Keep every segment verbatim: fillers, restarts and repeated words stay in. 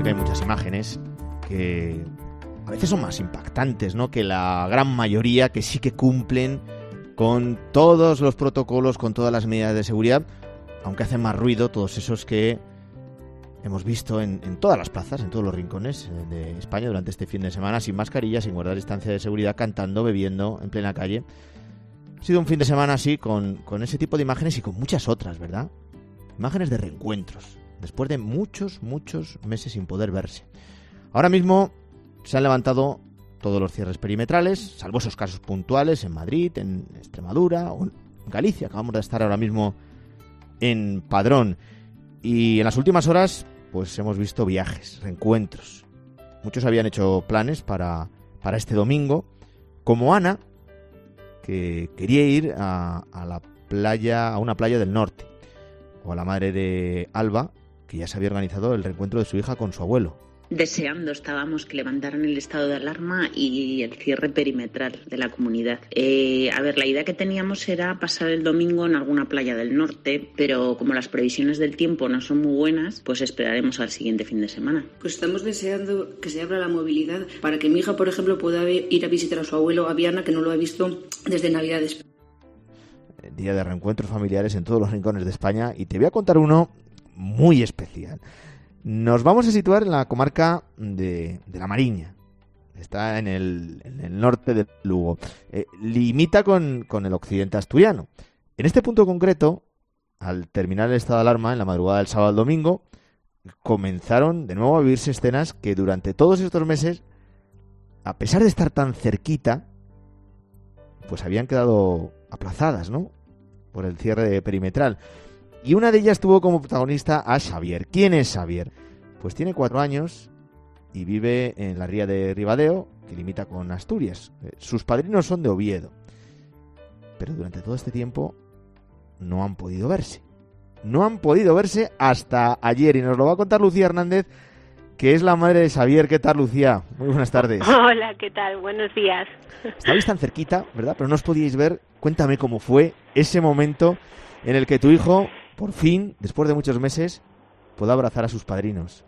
que hay muchas imágenes que a veces son más impactantes, ¿no?, que la gran mayoría, que sí que cumplen con todos los protocolos, con todas las medidas de seguridad, aunque hacen más ruido todos esos que hemos visto en, en todas las plazas, en todos los rincones de España durante este fin de semana, sin mascarilla, sin guardar distancia de seguridad, cantando, bebiendo en plena calle. Ha sido un fin de semana así, con, con ese tipo de imágenes y con muchas otras, ¿verdad? Imágenes de reencuentros, después de muchos, muchos meses sin poder verse. Ahora mismo se han levantado todos los cierres perimetrales, salvo esos casos puntuales en Madrid, en Extremadura o en Galicia. Acabamos de estar ahora mismo en Padrón. Y en las últimas horas, pues hemos visto viajes, reencuentros. Muchos habían hecho planes para, para este domingo, como Ana, que quería ir a, a la playa, a una playa del norte, o a la madre de Alba, que ya se había organizado el reencuentro de su hija con su abuelo. Deseando estábamos que levantaran el estado de alarma y el cierre perimetral de la comunidad. Eh, a ver, la idea que teníamos era pasar el domingo en alguna playa del norte, pero como las previsiones del tiempo no son muy buenas, pues esperaremos al siguiente fin de semana. Pues estamos deseando que se abra la movilidad para que mi hija, por ejemplo, pueda ir a visitar a su abuelo, a Viana, que no lo ha visto desde Navidades. Día de reencuentros familiares en todos los rincones de España, y te voy a contar uno muy especial. Nos vamos a situar en la comarca de, de La Mariña. Está en el, en el norte de Lugo. Eh, limita con, con el occidente asturiano. En este punto concreto, al terminar el estado de alarma en la madrugada del sábado al domingo, comenzaron de nuevo a vivirse escenas que durante todos estos meses, a pesar de estar tan cerquita, pues habían quedado aplazadas, ¿no?, por el cierre perimetral. Y una de ellas tuvo como protagonista a Xavier. ¿Quién es Xavier? Pues tiene cuatro años y vive en la ría de Ribadeo, que limita con Asturias. Sus padrinos son de Oviedo. Pero durante todo este tiempo no han podido verse. No han podido verse hasta ayer. Y nos lo va a contar Lucía Hernández, que es la madre de Xavier. ¿Qué tal, Lucía? Muy buenas tardes. Hola, ¿qué tal? Buenos días. Estabais tan cerquita, ¿verdad? Pero no os podíais ver. Cuéntame cómo fue ese momento en el que tu hijo, por fin, después de muchos meses, pudo abrazar a sus padrinos.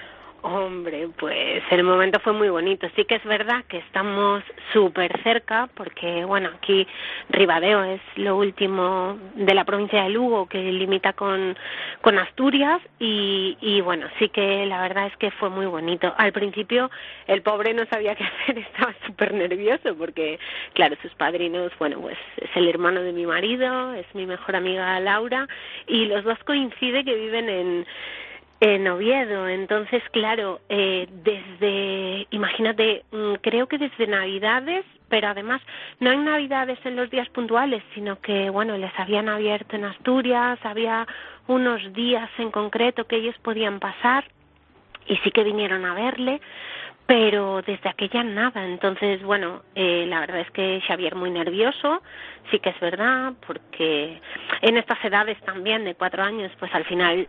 Hombre, pues el momento fue muy bonito. Sí que es verdad que estamos súper cerca porque, bueno, aquí Ribadeo es lo último de la provincia de Lugo, que limita con, con Asturias y, y, bueno, sí que la verdad es que fue muy bonito. Al principio el pobre no sabía qué hacer, estaba súper nervioso porque, claro, sus padrinos, bueno, pues es el hermano de mi marido, es mi mejor amiga Laura y los dos coincide que viven en... en Oviedo. Entonces, claro, eh, desde, imagínate, creo que desde Navidades, pero además no en Navidades en los días puntuales, sino que, bueno, les habían abierto en Asturias, había unos días en concreto que ellos podían pasar y sí que vinieron a verle, pero desde aquella nada. Entonces, bueno, eh, la verdad es que Xavier muy nervioso, sí que es verdad, porque en estas edades también de cuatro años, pues al final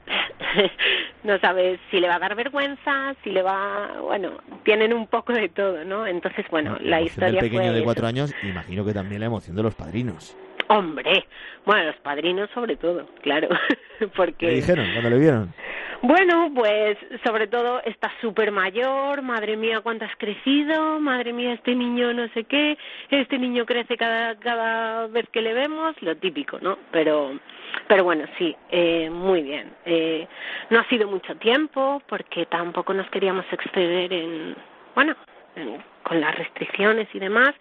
no sabes si le va a dar vergüenza, si le va, bueno, tienen un poco de todo, ¿no? Entonces, bueno, la, la historia del pequeño fue de eso. cuatro años, imagino que también la emoción de los padrinos. Hombre, bueno, los padrinos sobre todo, claro, porque... ¿Qué dijeron cuando le vieron? Bueno, pues sobre todo está súper mayor, madre mía cuánto has crecido, madre mía este niño no sé qué, este niño crece cada cada vez que le vemos, lo típico, ¿no? Pero pero bueno, sí, eh, muy bien. Eh, no ha sido mucho tiempo porque tampoco nos queríamos exceder en, bueno, en, con las restricciones y demás,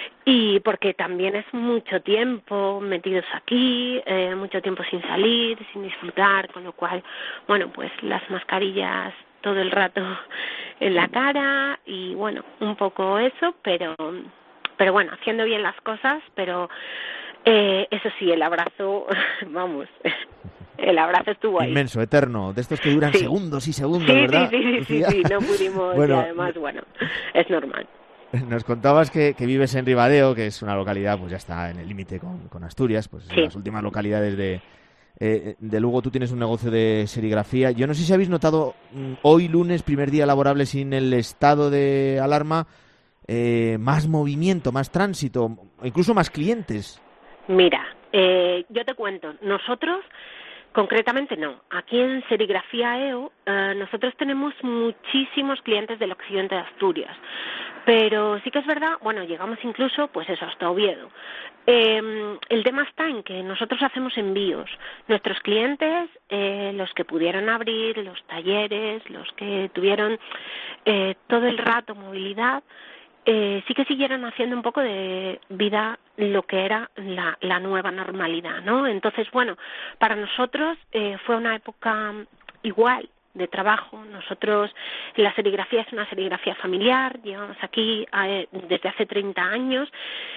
y porque también es mucho tiempo metidos aquí, eh, mucho tiempo sin salir, sin disfrutar, con lo cual, bueno, pues las mascarillas todo el rato en la cara y, bueno, un poco eso, pero, pero bueno, haciendo bien las cosas, pero eh, eso sí, el abrazo, vamos... El abrazo estuvo ahí. Inmenso, eterno, de estos que duran sí. segundos y segundos, sí, ¿verdad? Sí, sí, sí, sí, no pudimos, bueno, y además, bueno, es normal. Nos contabas que, que vives en Ribadeo, que es una localidad, pues ya está en el límite con, con Asturias, pues sí. En las últimas localidades de, eh, de Lugo. Tú tienes un negocio de serigrafía. Yo no sé si habéis notado hoy lunes, primer día laborable sin el estado de alarma, eh, más movimiento, más tránsito, incluso más clientes. Mira, eh, yo te cuento, nosotros... Concretamente no. Aquí en Serigrafía E O eh, nosotros tenemos muchísimos clientes del occidente de Asturias, pero sí que es verdad, bueno, llegamos incluso pues eso, hasta Oviedo. Eh, el tema está en que nosotros hacemos envíos. Nuestros clientes, eh, los que pudieron abrir, los talleres, los que tuvieron eh, todo el rato movilidad, Eh, sí que siguieron haciendo un poco de vida lo que era la, la nueva normalidad, ¿no? Entonces, bueno, para nosotros eh, fue una época igual de trabajo. Nosotros, la serigrafía es una serigrafía familiar, llevamos aquí eh, desde hace treinta años,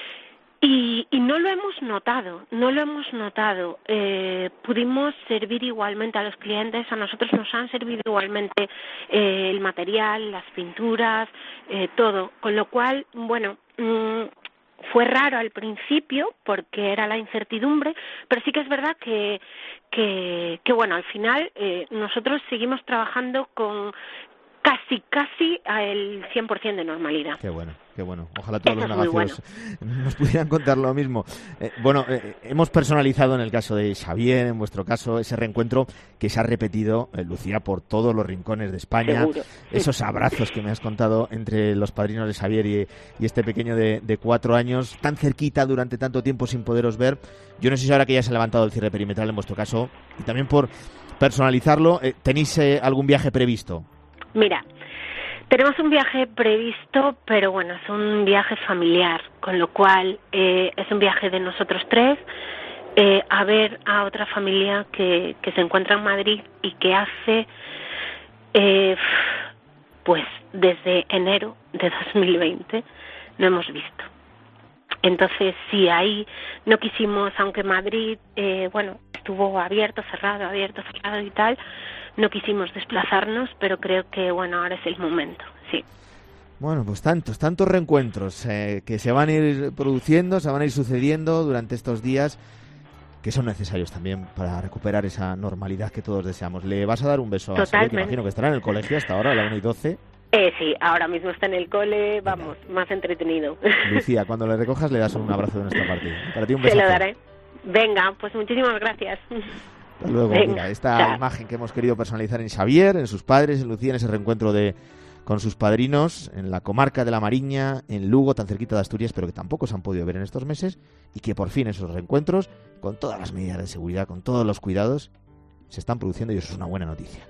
Y, y no lo hemos notado, no lo hemos notado. Eh, pudimos servir igualmente a los clientes, a nosotros nos han servido igualmente eh, el material, las pinturas, eh, todo. Con lo cual, bueno, mmm, fue raro al principio porque era la incertidumbre, pero sí que es verdad que, que, que bueno, al final eh, nosotros seguimos trabajando con casi, casi al cien por ciento de normalidad. Qué bueno, qué bueno. Ojalá todos Eso los es muy negocios bueno. nos pudieran contar lo mismo. Eh, bueno, eh, hemos personalizado en el caso de Xavier, en vuestro caso, ese reencuentro que se ha repetido, eh, Lucía, por todos los rincones de España. Seguro. Esos abrazos que me has contado entre los padrinos de Xavier y, y este pequeño de, de cuatro años, tan cerquita durante tanto tiempo sin poderos ver. Yo no sé si ahora que ya se ha levantado el cierre perimetral en vuestro caso, y también por personalizarlo, eh, ¿tenéis eh, algún viaje previsto? Mira, tenemos un viaje previsto, pero bueno, es un viaje familiar, con lo cual eh, es un viaje de nosotros tres eh, a ver a otra familia que, que se encuentra en Madrid y que hace, eh, pues desde enero de dos mil veinte no hemos visto. Entonces, sí, ahí no quisimos, aunque Madrid, eh, bueno, estuvo abierto, cerrado, abierto, cerrado y tal, no quisimos desplazarnos, pero creo que, bueno, ahora es el momento, sí. Bueno, pues tantos, tantos reencuentros eh, que se van a ir produciendo, se van a ir sucediendo durante estos días, que son necesarios también para recuperar esa normalidad que todos deseamos. ¿Le vas a dar un beso a Xavier, que imagino que estará en el colegio hasta ahora, a la una y doce? Eh, sí, ahora mismo está en el cole, vamos, más entretenido. Lucía, cuando le recojas le das un abrazo de nuestra parte. Para ti un beso. Se lo daré. Venga, pues muchísimas gracias. Hasta luego. Venga, mira, esta chao. Imagen que hemos querido personalizar en Xavier, en sus padres, en Lucía, en ese reencuentro de con sus padrinos, en la comarca de La Mariña, en Lugo, tan cerquita de Asturias, pero que tampoco se han podido ver en estos meses, y que por fin esos reencuentros, con todas las medidas de seguridad, con todos los cuidados, se están produciendo, y eso es una buena noticia.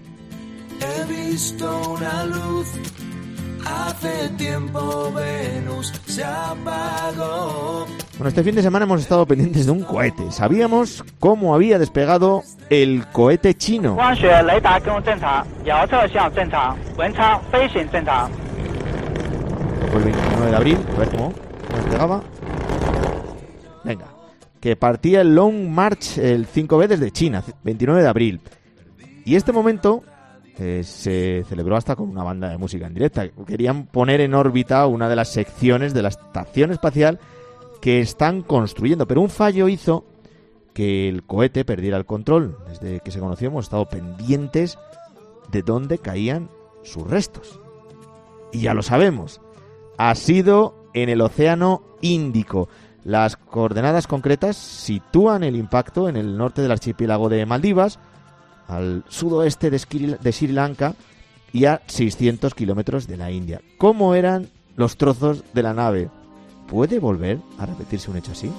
He visto una luz, hace tiempo Venus se apagó. Bueno, este fin de semana hemos estado pendientes de un cohete. Sabíamos cómo había despegado el cohete chino. Pues el veintinueve de abril, a ver cómo, cómo despegaba. Venga, que partía el Long March, el cinco B desde China, veintinueve de abril. Y este momento eh, se celebró hasta con una banda de música en directa. Querían poner en órbita una de las secciones de la estación espacial que están construyendo, pero un fallo hizo que el cohete perdiera el control. Desde que se conoció hemos estado pendientes de dónde caían sus restos. Y ya lo sabemos, ha sido en el Océano Índico. Las coordenadas concretas sitúan el impacto en el norte del archipiélago de Maldivas, al sudoeste de Sri Lanka y a seiscientos kilómetros de la India. ¿Cómo eran los trozos de la nave? ¿Puede volver a repetirse un hecho así?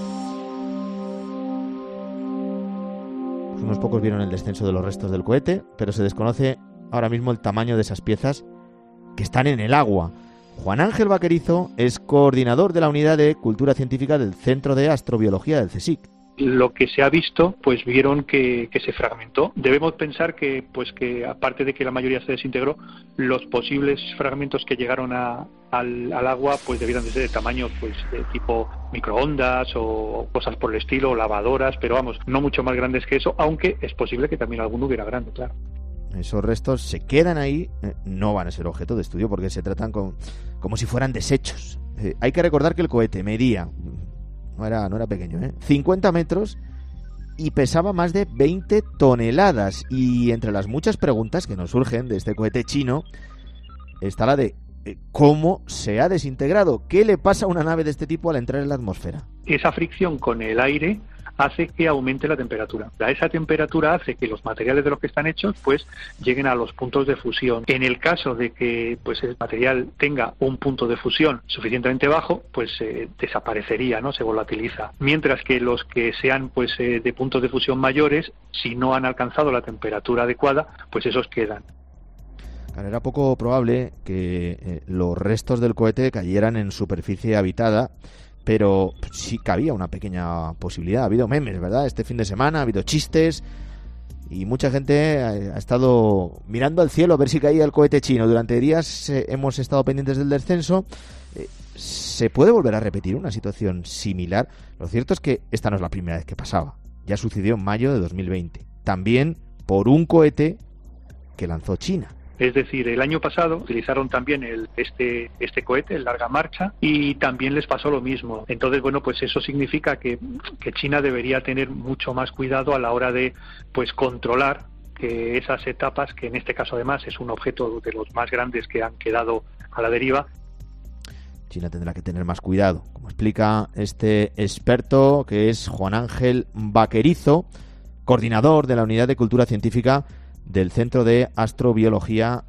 Pues unos pocos vieron el descenso de los restos del cohete, pero se desconoce ahora mismo el tamaño de esas piezas que están en el agua. Juan Ángel Vaquerizo es coordinador de la Unidad de Cultura Científica del Centro de Astrobiología del CSIC. Lo que se ha visto, pues vieron que, que se fragmentó. Debemos pensar que, pues que aparte de que la mayoría se desintegró, los posibles fragmentos que llegaron a, al, al agua, pues debieran de ser de tamaño, pues de tipo microondas o cosas por el estilo, lavadoras, pero vamos, no mucho más grandes que eso, aunque es posible que también alguno hubiera grande, claro. Esos restos se quedan ahí, eh, no van a ser objeto de estudio porque se tratan con, como si fueran desechos. Eh, hay que recordar que el cohete medía, no era, no era pequeño, ¿eh? cincuenta metros y pesaba más de veinte toneladas. Y entre las muchas preguntas que nos surgen de este cohete chino está la de eh, ¿cómo se ha desintegrado? ¿Qué le pasa a una nave de este tipo al entrar en la atmósfera? Esa fricción con el aire hace que aumente la temperatura. Esa temperatura hace que los materiales de los que están hechos pues lleguen a los puntos de fusión. En el caso de que pues el material tenga un punto de fusión suficientemente bajo, pues eh, desaparecería, ¿no? Se volatiliza. Mientras que los que sean pues eh, de puntos de fusión mayores, si no han alcanzado la temperatura adecuada, pues esos quedan. Claro, era poco probable que eh, los restos del cohete cayeran en superficie habitada, pero sí cabía una pequeña posibilidad. Ha habido memes, ¿verdad? Este fin de semana ha habido chistes y mucha gente ha, ha estado mirando al cielo a ver si caía el cohete chino. Durante días eh, hemos estado pendientes del descenso. Eh, ¿Se puede volver a repetir una situación similar? Lo cierto es que esta no es la primera vez que pasaba. Ya sucedió en mayo de dos mil veinte. También por un cohete que lanzó China. Es decir, el año pasado utilizaron también el, este, este cohete, el Larga Marcha, y también les pasó lo mismo. Entonces, bueno, pues eso significa que, que China debería tener mucho más cuidado a la hora de pues controlar que esas etapas, que en este caso además es un objeto de los más grandes que han quedado a la deriva. China tendrá que tener más cuidado, como explica este experto que es Juan Ángel Vaquerizo, coordinador de la Unidad de Cultura Científica del Centro de Astrobiología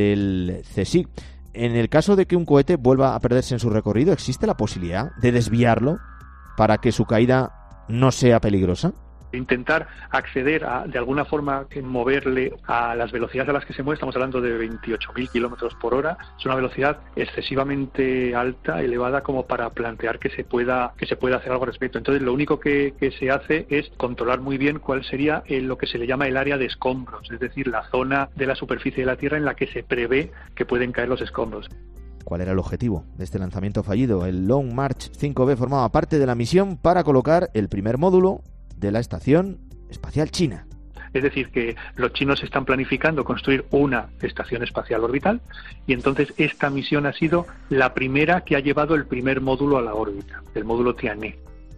del CSIC. En el caso de que un cohete vuelva a perderse en su recorrido, ¿existe la posibilidad de desviarlo para que su caída no sea peligrosa? Intentar acceder a, de alguna forma, moverle a las velocidades a las que se mueve, estamos hablando de veintiocho mil kilómetros por hora, es una velocidad excesivamente alta, elevada, como para plantear que se pueda que se pueda hacer algo al respecto. Entonces, lo único que, que se hace es controlar muy bien cuál sería el, lo que se le llama el área de escombros, es decir, la zona de la superficie de la Tierra en la que se prevé que pueden caer los escombros. ¿Cuál era el objetivo de este lanzamiento fallido? El Long March cinco B formaba parte de la misión para colocar el primer módulo de la Estación Espacial China. Es decir, que los chinos están planificando construir una estación espacial orbital y entonces esta misión ha sido la primera que ha llevado el primer módulo a la órbita, el módulo Tianhe.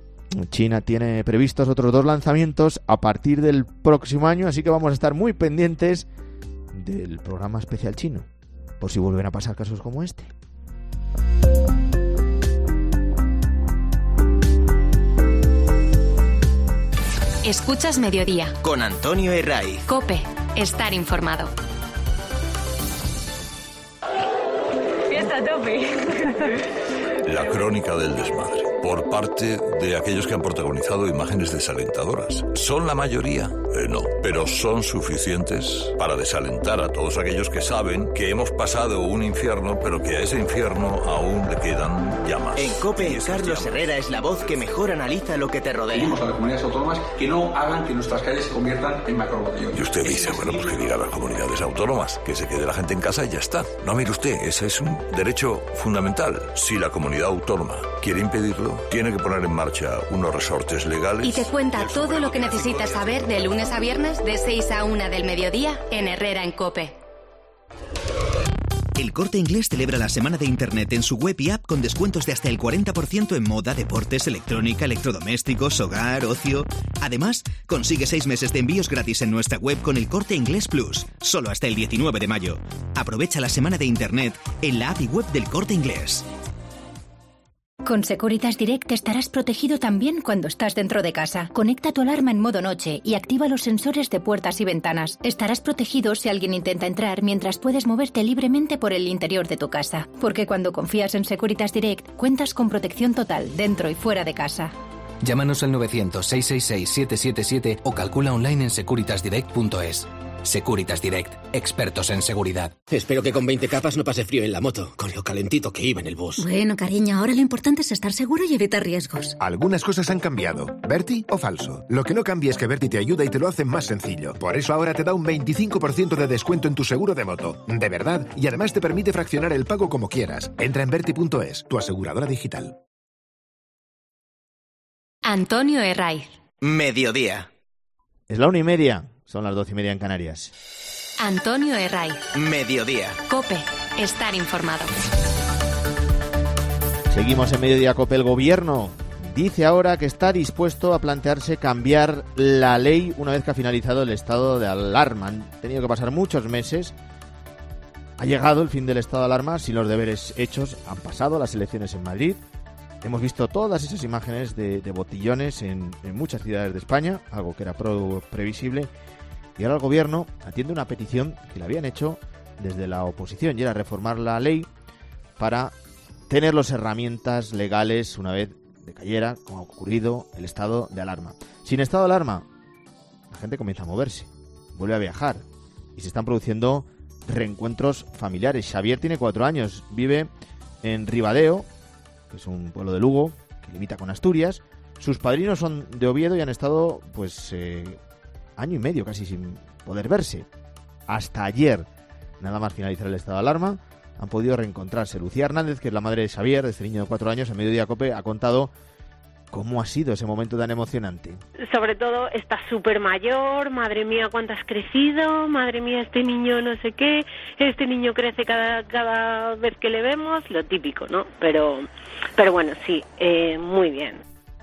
China tiene previstos otros dos lanzamientos a partir del próximo año, así que vamos a estar muy pendientes del programa espacial chino, por si vuelven a pasar casos como este. Escuchas Mediodía con Antonio Herray. COPE, estar informado. Fiesta a tope. La crónica del desmadre, por parte de aquellos que han protagonizado imágenes desalentadoras. ¿Son la mayoría? Eh, no, pero son suficientes para desalentar a todos aquellos que saben que hemos pasado un infierno, pero que a ese infierno aún le quedan llamas. En COPE, Carlos Herrera es la voz que mejor analiza lo que te rodea. Pedimos a las comunidades autónomas que no hagan que nuestras calles se conviertan en macrobotellones. Y usted dice, bueno, pues que diga a las comunidades autónomas, que se quede la gente en casa y ya está. No, mire usted, ese es un derecho fundamental. Si la comunidad autónoma quiere impedirlo, tiene que poner en marcha unos resortes legales. Y te cuenta todo lo que necesitas saber de lunes a viernes de seis a una del mediodía en Herrera en COPE. El Corte Inglés celebra la semana de Internet en su web y app con descuentos de hasta el cuarenta por ciento en moda, deportes, electrónica, electrodomésticos, hogar, ocio. Además, consigue seis meses de envíos gratis en nuestra web con el Corte Inglés Plus, solo hasta el diecinueve de mayo. Aprovecha la semana de Internet en la app y web del Corte Inglés. Con Securitas Direct estarás protegido también cuando estás dentro de casa. Conecta tu alarma en modo noche y activa los sensores de puertas y ventanas. Estarás protegido si alguien intenta entrar mientras puedes moverte libremente por el interior de tu casa. Porque cuando confías en Securitas Direct, cuentas con protección total dentro y fuera de casa. Llámanos al novecientos, seiscientos sesenta y seis, siete siete siete o calcula online en securitas direct punto es. Securitas Direct, expertos en seguridad. Espero que con veinte capas no pase frío en la moto, con lo calentito que iba en el bus. Bueno, cariño, ahora lo importante es estar seguro y evitar riesgos. Algunas cosas han cambiado. ¿Berti o falso? Lo que no cambia es que Berti te ayuda y te lo hace más sencillo. Por eso ahora te da un veinticinco por ciento de descuento en tu seguro de moto. De verdad, y además te permite fraccionar el pago como quieras. Entra en berti punto es, tu aseguradora digital. Antonio Herraiz. Mediodía. Es la una y media. Son las doce y media en Canarias. Antonio Herraiz. Mediodía. COPE. Estar informado. Seguimos en Mediodía COPE. El gobierno dice ahora que está dispuesto a plantearse cambiar la ley una vez que ha finalizado el estado de alarma. Han tenido que pasar muchos meses. Ha llegado el fin del estado de alarma sin los deberes hechos. Han pasado las elecciones en Madrid. Hemos visto todas esas imágenes de, de botellones en, en muchas ciudades de España, algo que era pro, previsible, y ahora el gobierno atiende una petición que le habían hecho desde la oposición, y era reformar la ley para tener las herramientas legales una vez decayera, como ha ocurrido, el estado de alarma. Sin estado de alarma, la gente comienza a moverse, vuelve a viajar, y se están produciendo reencuentros familiares. Xavier tiene cuatro años, vive en Ribadeo, que es un pueblo de Lugo, que limita con Asturias. Sus padrinos son de Oviedo y han estado, pues, eh, año y medio casi sin poder verse. Hasta ayer, nada más finalizar el estado de alarma, han podido reencontrarse. Lucía Hernández, que es la madre de Xavier, de este niño de cuatro años, en Mediodía Cope, ha contado cómo ha sido ese momento tan emocionante. Sobre todo, está súper mayor, madre mía, cuánto has crecido, madre mía, este niño no sé qué, este niño crece cada cada vez que le vemos, lo típico, ¿no? Pero, pero bueno, sí, eh, muy bien.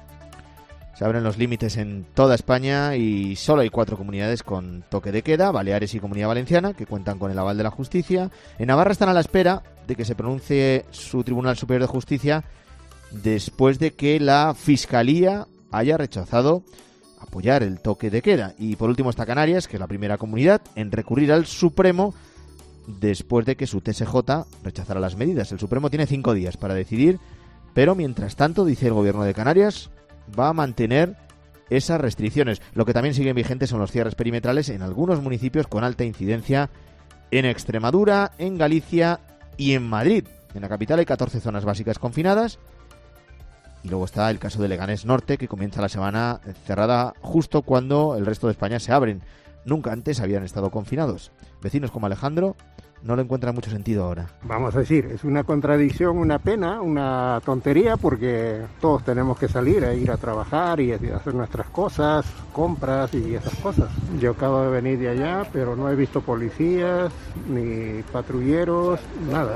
Se abren los límites en toda España y solo hay cuatro comunidades con toque de queda, Baleares y Comunidad Valenciana, que cuentan con el aval de la justicia. En Navarra están a la espera de que se pronuncie su Tribunal Superior de Justicia después de que la Fiscalía haya rechazado apoyar el toque de queda. Y por último está Canarias, que es la primera comunidad en recurrir al Supremo después de que su T S J rechazara las medidas. El Supremo tiene cinco días para decidir, pero mientras tanto, dice el Gobierno de Canarias, va a mantener esas restricciones. Lo que también siguen vigentes son los cierres perimetrales en algunos municipios con alta incidencia en Extremadura, en Galicia y en Madrid. En la capital hay catorce zonas básicas confinadas. Y luego está el caso de Leganés Norte, que comienza la semana cerrada justo cuando el resto de España se abren. Nunca antes habían estado confinados. Vecinos como Alejandro no le encuentran mucho sentido ahora. Vamos a decir, es una contradicción, una pena, una tontería, porque todos tenemos que salir a ir a trabajar y a hacer nuestras cosas, compras y esas cosas. Yo acabo de venir de allá, pero no he visto policías, ni patrulleros, nada.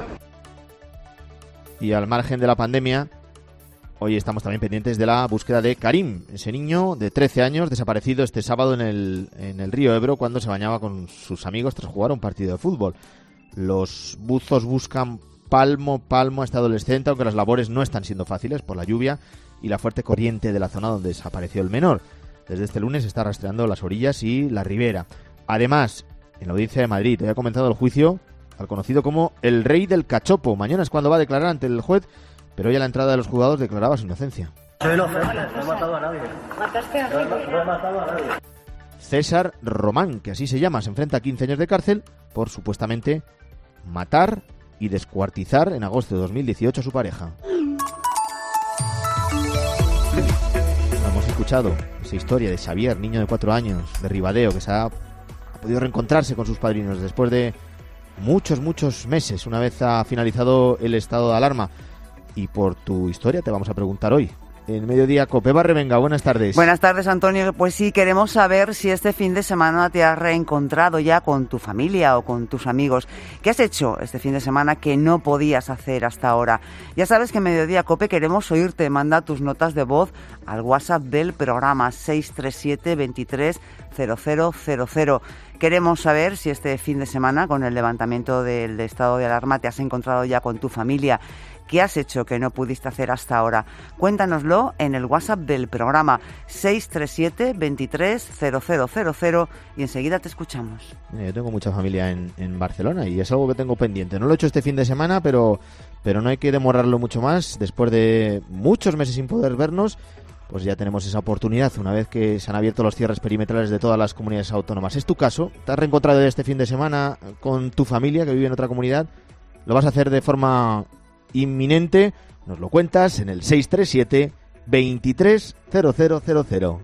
Y al margen de la pandemia, hoy estamos también pendientes de la búsqueda de Karim, ese niño de trece años desaparecido este sábado en el, en el río Ebro cuando se bañaba con sus amigos tras jugar un partido de fútbol. Los buzos buscan palmo palmo a este adolescente, aunque las labores no están siendo fáciles por la lluvia y la fuerte corriente de la zona donde desapareció el menor. Desde este lunes se está rastreando las orillas y la ribera. Además, en la Audiencia de Madrid hoy ha comenzado el juicio al conocido como el Rey del Cachopo. Mañana es cuando va a declarar ante el juez, pero hoy a la entrada de los juzgados declaraba su inocencia. Soy inocente, no he matado a nadie. ¿Mataste a alguien? No he matado a nadie. César Román, que así se llama, se enfrenta a quince años de cárcel por supuestamente matar y descuartizar en agosto de dos mil dieciocho a su pareja. Hemos escuchado esa historia de Xavier, niño de cuatro años, de Ribadeo, que se ha, ha podido reencontrarse con sus padrinos después de muchos, muchos meses, una vez ha finalizado el estado de alarma. Y por tu historia te vamos a preguntar hoy, en Mediodía Cope. Barrevenga, buenas tardes. Buenas tardes, Antonio. Pues sí, queremos saber si este fin de semana te has reencontrado ya con tu familia o con tus amigos. ¿Qué has hecho este fin de semana que no podías hacer hasta ahora? Ya sabes que en Mediodía Cope queremos oírte. Manda tus notas de voz al WhatsApp del programa seis tres siete, veintitrés, cero cero cero cero. Queremos saber si este fin de semana, con el levantamiento del estado de alarma, te has encontrado ya con tu familia. ¿Qué has hecho que no pudiste hacer hasta ahora? Cuéntanoslo en el WhatsApp del programa seis tres siete, veintitrés, cero cero cero cero y enseguida te escuchamos. Yo tengo mucha familia en, en Barcelona y es algo que tengo pendiente. No lo he hecho este fin de semana, pero, pero no hay que demorarlo mucho más. Después de muchos meses sin poder vernos, pues ya tenemos esa oportunidad una vez que se han abierto los cierres perimetrales de todas las comunidades autónomas. ¿Es tu caso? ¿Te has reencontrado este fin de semana con tu familia que vive en otra comunidad? ¿Lo vas a hacer de forma inminente? Nos lo cuentas en el seis tres siete, veintitrés, cero cero cero cero.